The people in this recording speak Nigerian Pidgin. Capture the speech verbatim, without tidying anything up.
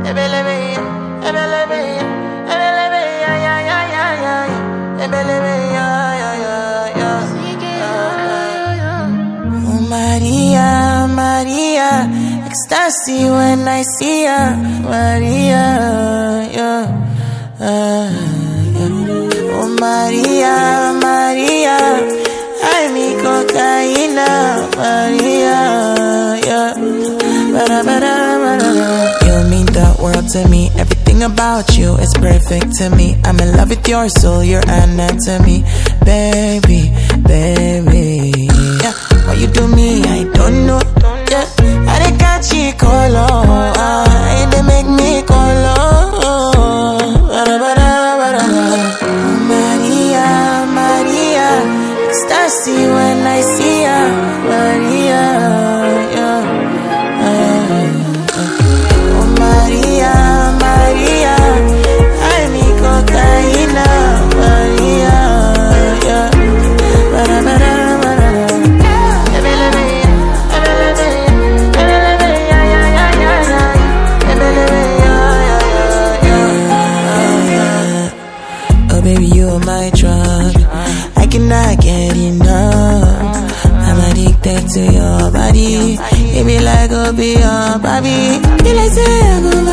Oh Maria, Maria, ecstasy when I see ya, Maria, yeah, uh, yeah. Oh Maria, Maria, I me cocaína, Maria, yeah. Ba-da, ba-da, ba-da. You mean the world to me. Everything about you is perfect to me. I'm in love with your soul, your anatomy, baby, baby. Yeah, what you do me, I don't know. Yeah, I dey catch you color, I dey make me color. Ba-da, ba-da, ba-da. Oh Maria, Maria, ecstasy when I see ya, Maria, yeah. Oh Maria, Maria, I me cocaína, Maria, yeah. Ba-da, ba-da, ba-da. Oh baby, you are my drug, I cannot get enough. I'm addicted to your body. It be like a be your baby. Feel like say I go